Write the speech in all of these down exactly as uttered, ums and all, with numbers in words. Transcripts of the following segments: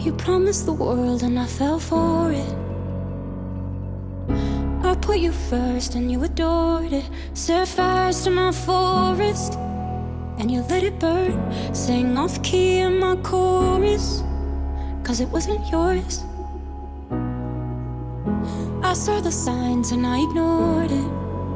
You promised the world and I fell for it. I put you first and you adored it. Set fires to my forest and you let it burn. Sang off key in my chorus, cause it wasn't yours. I saw the signs and I ignored it.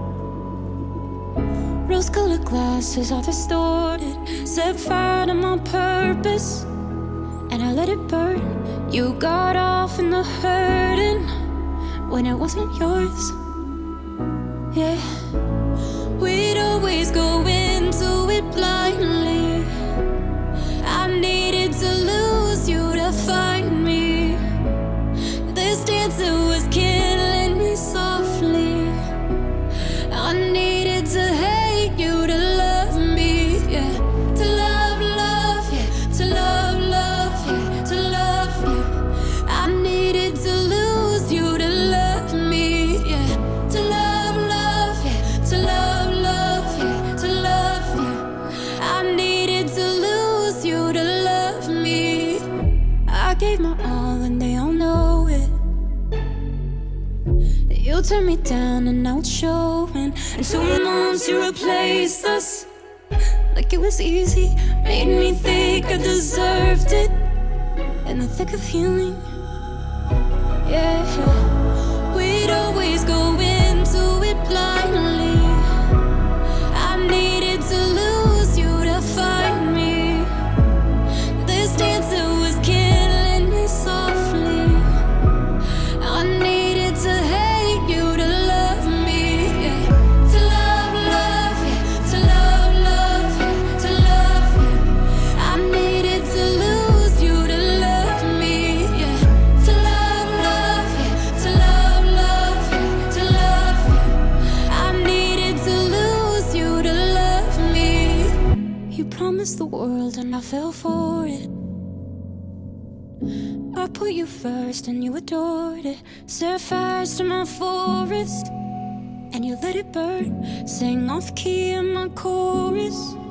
Rose-colored glasses are distorted. Set fire to my purpose and I let it burn. You got off in the hurting when it wasn't yours. Yeah, we'd always go into it blindly. I needed to lose you to find me. This dancer was killing me softly. I needed to hate you to love me, yeah. To love, love, yeah. To love, love, yeah. To love you. I needed to lose you to love me, yeah. To love, love, yeah. To love, love, yeah. To love you. I needed to lose you to love me. I gave my all and they all know it. You turned me down and now it's showing. And two months you replaced us like it was easy. Made me think I deserved it in the thick of healing. Yeah, we'd always go into it blindly. I needed to lose you to find me. This dancer was killing me softly. I needed to hate you to love me, yeah. To love, love, yeah. To love, love, yeah. To love you. I needed to lose you to love me, yeah. To love, love, yeah. To love, love, yeah. To love you. I needed to lose you to love me. You promised the world and I fell for it. I put you first and you adored it. Set fires to my forest and you let it burn. Sang off key in my chorus,